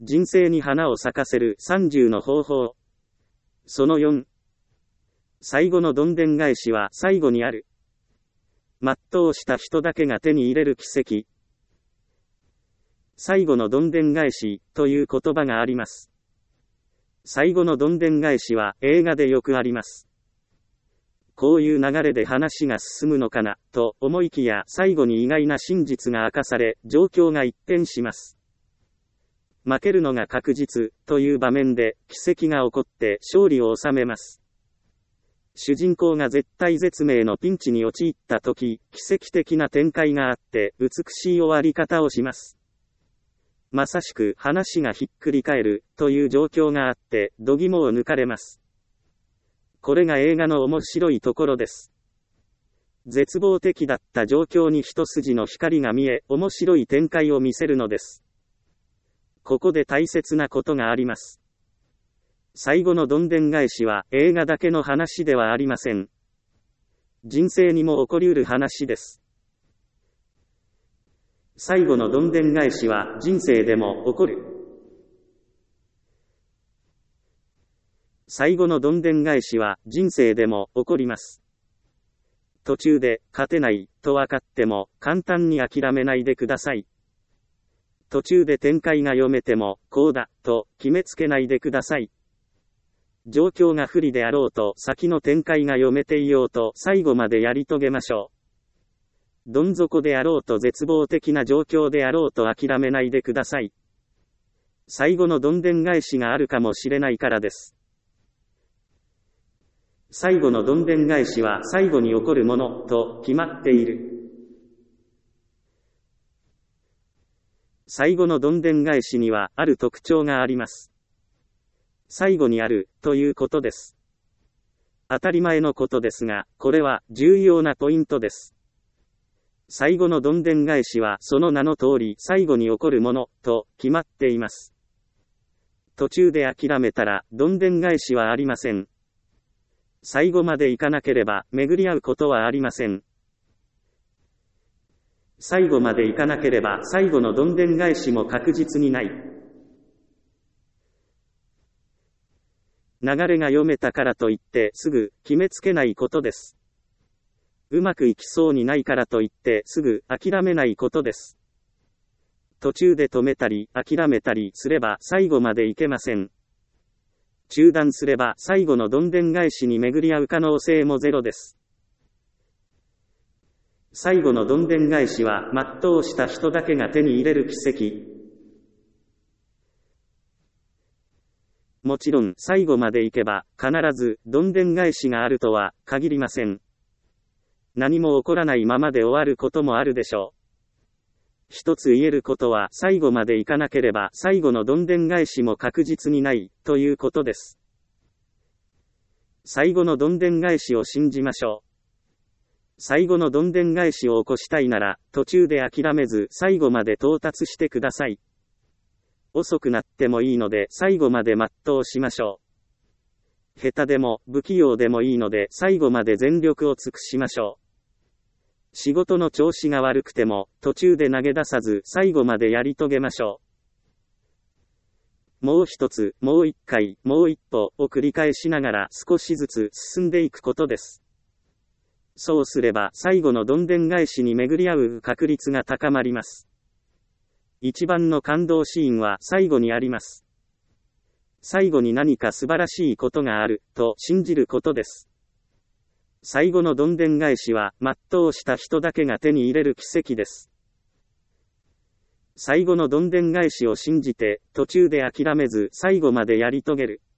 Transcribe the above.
人生に花を咲かせる30の方法。その4。最後のどんでん返しは最後にある。全うした人だけが手に入れる奇跡。最後のどんでん返しという言葉があります。最後のどんでん返しは映画でよくあります。こういう流れで話が進むのかなと思いきや、最後に意外な真実が明かされ、状況が一変します。負けるのが確実という場面で奇跡が起こって勝利を収めます。主人公が絶体絶命のピンチに陥った時、奇跡的な展開があって美しい終わり方をします。まさしく話がひっくり返るという状況があって度肝を抜かれます。これが映画の面白いところです。絶望的だった状況に一筋の光が見え、面白い展開を見せるのです。ここで大切なことがあります。最後のどんでん返しは映画だけの話ではありません。人生にも起こりうる話です。最後のどんでん返しは人生でも起こる。最後のどんでん返しは人生でも起こります。途中で勝てないと分かっても簡単に諦めないでください。途中で展開が読めてもこうだと決めつけないでください。状況が不利であろうと先の展開が読めていようと最後までやり遂げましょう。どん底であろうと絶望的な状況であろうと諦めないでください。最後のどんでん返しがあるかもしれないからです。最後のどんでん返しは最後に起こるものと決まっている。最後のどんでん返しにはある特徴があります。最後にあるということです。当たり前のことですが、これは重要なポイントです。最後のどんでん返しはその名の通り最後に起こるものと決まっています。途中で諦めたらどんでん返しはありません。最後まで行かなければ巡り合うことはありません。最後まで行かなければ最後のどんでん返しも確実にない。流れが読めたからといってすぐ決めつけないことです。うまくいきそうにないからといってすぐ諦めないことです。途中で止めたり諦めたりすれば最後までいけません。中断すれば最後のどんでん返しに巡り合う可能性もゼロです。最後のどんでん返しは全うした人だけが手に入れる奇跡。もちろん最後まで行けば必ずどんでん返しがあるとは限りません。何も起こらないままで終わることもあるでしょう。一つ言えることは最後まで行かなければ最後のどんでん返しも確実にないということです。最後のどんでん返しを信じましょう。最後のどんでん返しを起こしたいなら途中で諦めず最後まで到達してください。遅くなってもいいので最後まで全うしましょう。下手でも不器用でもいいので最後まで全力を尽くしましょう。仕事の調子が悪くても途中で投げ出さず最後までやり遂げましょう。もう一つ、もう一回、もう一歩を繰り返しながら少しずつ進んでいくことです。そうすれば最後のどんでん返しに巡り合う確率が高まります。一番の感動シーンは最後にあります。最後に何か素晴らしいことがあると信じることです。最後のどんでん返しは全うした人だけが手に入れる奇跡です。最後のどんでん返しを信じて途中で諦めず最後までやり遂げる。